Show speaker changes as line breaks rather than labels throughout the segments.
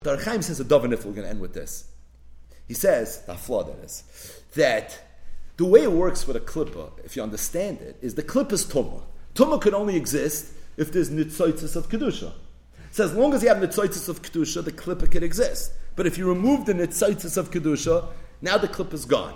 The Ar Chaim says a Davar Nifl, we're going to end with this. He says, the flaw that is, that the way it works with a klippa, if you understand it, is the klippa is tumah. Tumah could only exist if there's nitzoitzis of kedusha. So as long as you have nitzoitzis of kedusha, the klippa could exist. But if you remove the nitzoitzis of kedusha, now the klippa is gone.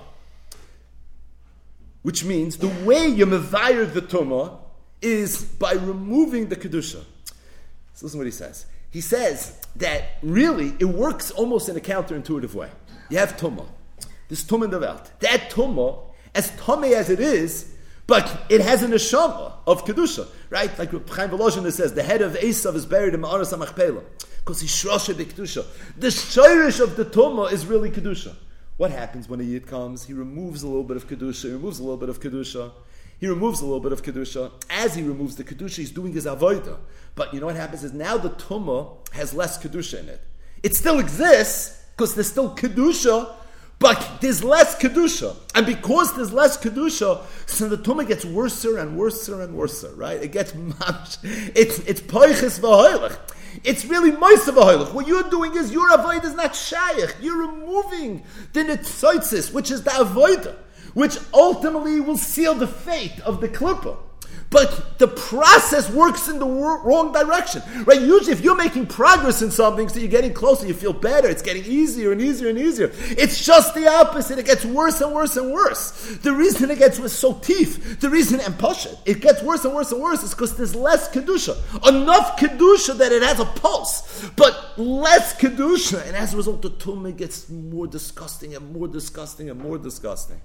Which means the way you mevayir the tumah is by removing the kedusha. So listen to what he says. He says that really it works almost in a counterintuitive way. You have tumah. This tumah in the Welt. That tumah, as tumah as it is, but it has a neshama of kedusha, right? Like Chaim Volozhin says, the head of Esav is buried in Ma'aras HaMachpelah because he's shroshe b'kedusha. The shirish of the tumah is really kedusha. What happens when a yid comes? He removes a little bit of kedusha. He removes a little bit of kedusha. He removes a little bit of kedusha. As he removes the kedusha, he's doing his avodah. But you know what happens is now the tumah has less kedusha in it. It still exists because there's still kedusha, but there's less kedusha. And because there's less kedusha, so the tumah gets worser and worser and worser, right? It gets much. It's poiches v'hoilech. It's really moisa v'hoilech. What you're doing is your avodah is not shaykh. You're removing the nitzoitzis, which is the avodah, which ultimately will seal the fate of the klippa. But the process works in the wrong direction, right? Usually if you're making progress in something, so you're getting closer, you feel better, it's getting easier and easier and easier. It's just the opposite. It gets worse and worse and worse. The reason it gets so teeth, the reason, and push it gets worse and worse and worse is because there's less kedusha. Enough kedusha that it has a pulse, but less kedusha, and as a result the tumah gets more disgusting and more disgusting and more disgusting.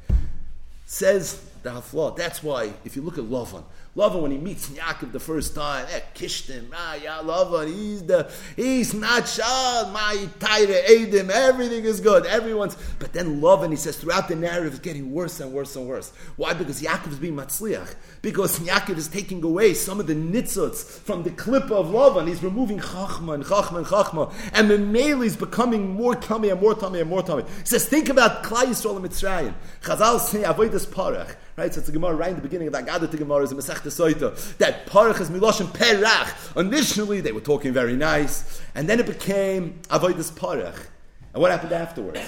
Says the Haflah. That's why, if you look at Lavan, when he meets Yaakov the first time, kissed him, Lavan, he's not shad, my Taira Eidim, everything is good, but then Lavan, he says, throughout the narrative, is getting worse and worse and worse. Why? Because Yaakov is being matzliach. Because Yaakov is taking away some of the nitzuts from the klippa of Lavan. He's removing chachma and chachma and chachma, and Memele is becoming more tummy and more tummy and more tummy. He says, think about Klal Yisrael and Mitzrayim. Chazal say, avodas parach. Right, so it's a Gemara right in the beginning of the Agadah Gemara is a Masechta Soita that Parach is Miloshin Perach. Initially they were talking very nice, and then it became Avodas Parach. And what happened afterwards?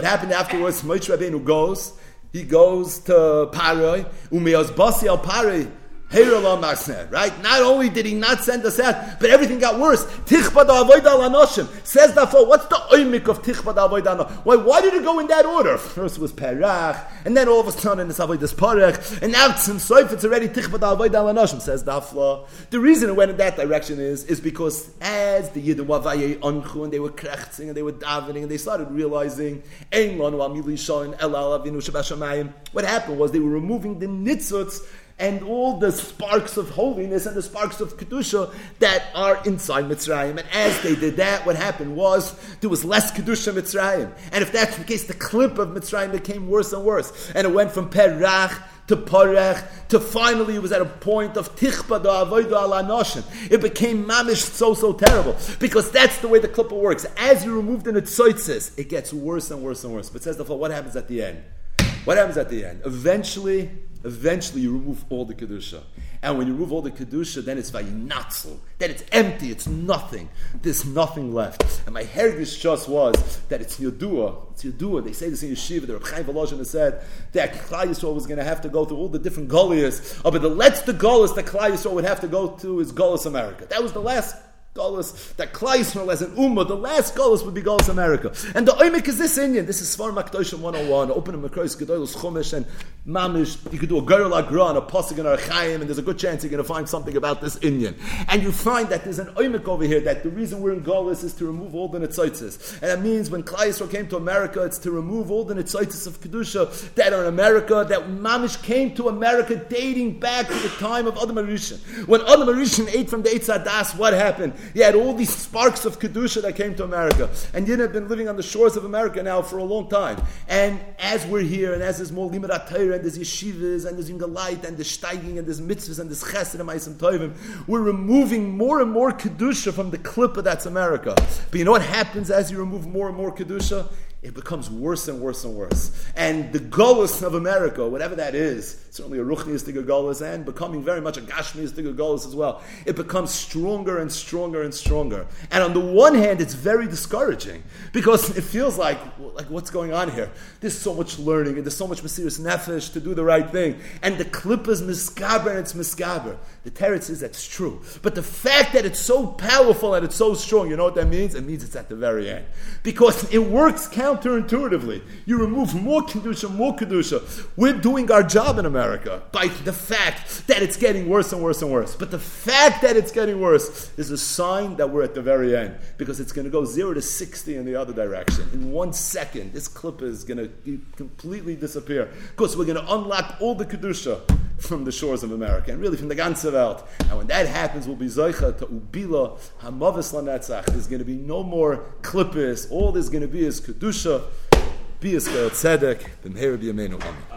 Moshe Rabbeinu goes to Paroi, Umeos Basi al Paroi. Right? Not only did he not send us out, but everything got worse. Tichbad avodah al anoshim. Says therefore, what's the oimik of tichbad avodah al anoshim? Why did it go in that order? First it was perach, and then all of a sudden it's avodas parach, and now it's in soif, it's already tichbad avodah al anoshim. Says Dafla. The reason it went in that direction is because as the Yidden were vayei anchu, and they were krechtzing, and they were davening, and they started realizing ein lanu amili shoin el alavinu shabashamayim. What happened was they were removing the nitzuts and all the sparks of holiness and the sparks of Kedusha that are inside Mitzrayim. And as they did that, what happened was there was less Kedusha in Mitzrayim. And if that's the case, the clip of Mitzrayim became worse and worse. And it went from Perach to Parech to finally it was at a point of Tichba da Avodah al Anoshim. It became mamish so terrible. Because that's the way the Klippa works. As you remove the Nitzoitzes, it gets worse and worse and worse. But says the what happens at the end? What happens at the end? Eventually you remove all the Kedusha. And when you remove all the Kedusha, then it's Vayinatzel. Then it's empty, it's nothing. There's nothing left. And my hergish just was that it's Yodua. It's Yodua. They say this in Yeshiva. The Reb Chaim Volozhin has said that Klal Yisrael was going to have to go through all the different Goliaths. But the letzte Goliath that Klal Yisrael would have to go to is Goliath America. That was the last Golos, that Klal Yisrael as an Ummah, the last Golos would be Golos America. And the Oimik is this Indian. This is Svar Makdoshim 101. Open a Makrois Gedolos Chumash and Mamish. You could do a Gerul Agra and a Pasuk and a Chaim, and there's a good chance you're going to find something about this Indian. And you find that there's an Oimik over here, that the reason we're in Golos is to remove all the Nitzoitzes. And that means when Klal Yisrael came to America, it's to remove all the Nitzoitzes of Kedusha that are in America, that Mamish came to America dating back to the time of Adam HaRishon. When Adam HaRishon ate from the Eitz Hadas, what happened? He had all these sparks of Kedusha that came to America. And Yidden have been living on the shores of America now for a long time. And as we're here, and as there's more Limud HaTorah, and there's yeshivas, and there's Yingalayt, and there's Steiging, and there's mitzvahs, and there's chesed, and ma'asim tovim, we're removing more and more Kedusha from the Klippa that's America. But you know what happens as you remove more and more Kedusha? it becomes worse and worse and worse. And the Golus of America, whatever that is, certainly a Ruchniistic Golus, and becoming very much a Gashmiistic Golus as well, it becomes stronger and stronger and stronger. And on the one hand, it's very discouraging, because it feels like what's going on here? There's so much learning, and there's so much Mesiras Nefesh to do the right thing. And the Klippa is Miskaber, and it's Miskaber. The Teretz is that's true. But the fact that it's so powerful and it's so strong, you know what that means? It means it's at the very end. Because it works counterintuitively. You remove more Kedusha. We're doing our job in America by the fact that it's getting worse and worse and worse. But the fact that it's getting worse is a sign that we're at the very end. Because it's going to go 0 to 60 in the other direction. In 1 second, this clip is going to completely disappear. Because we're going to unlock all the Kedusha from the shores of America, and really from the ganze Welt. And when that happens, we'll be Zoicha to Ubila, Hamavis Lanetzach. There's going to be no more klippis. All there's going to be is Kedusha, be Yisrael Tzedek, B'mheir B'yameinu Amen.